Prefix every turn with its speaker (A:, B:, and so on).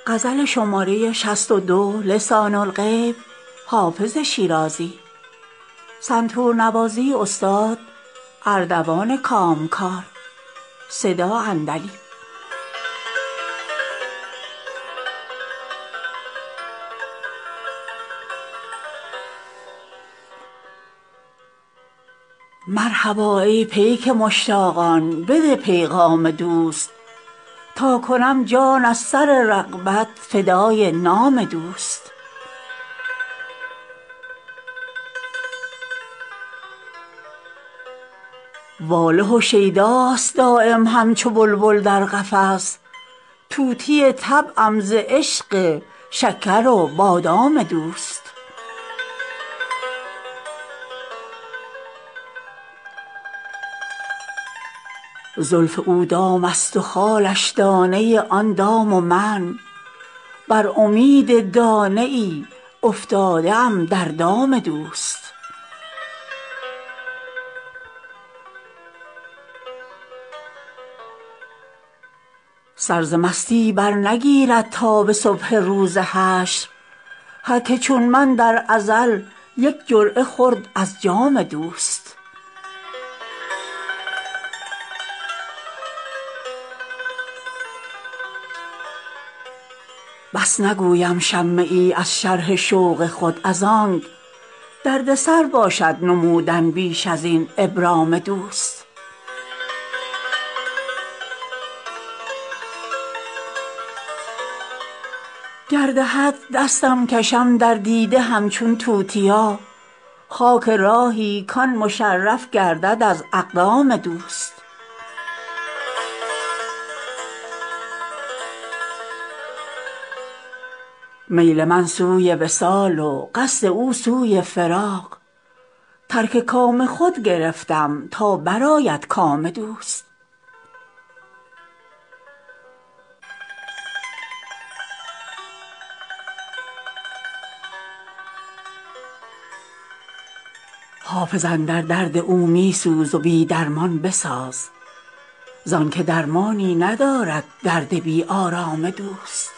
A: غزل شماره 62 لسان الغیب حافظ شیرازی. سنتور نوازی استاد اردوان کامکار. صدا اندلی. مرحبا ای پیک مشتاقان، بده پیغام دوست، تا کنم جان از سر رغبت فدای نام دوست. واله و شیداست دایم همچو بلبل در قفس، طوطی طبعم ز عشق شکر و بادام دوست. زلف او دام است و خالش دانه آن دام و من بر امید دانه ای افتاده ام در دام دوست. سر ز مستی برنگیرد تا به صبح روز حشر، هر که چون من در ازل یک جرعه خورد از جام دوست. بس نگویم شمه ای از شرح شوق خود، از آنک دردسر باشد نمودن بیش ازین ابرام دوست. گر دهد دستم کشم در دیده همچون توتیا، خاک راهی کان مشرف گردد از اقدام دوست. میل من سوی وصال و قصد او سوی فراق، ترک کام خود گرفتم تا برآید کام دوست. حافظ اندر درد او می سوز و بی درمان بساز، زانکه درمانی ندارد درد بی آرام دوست.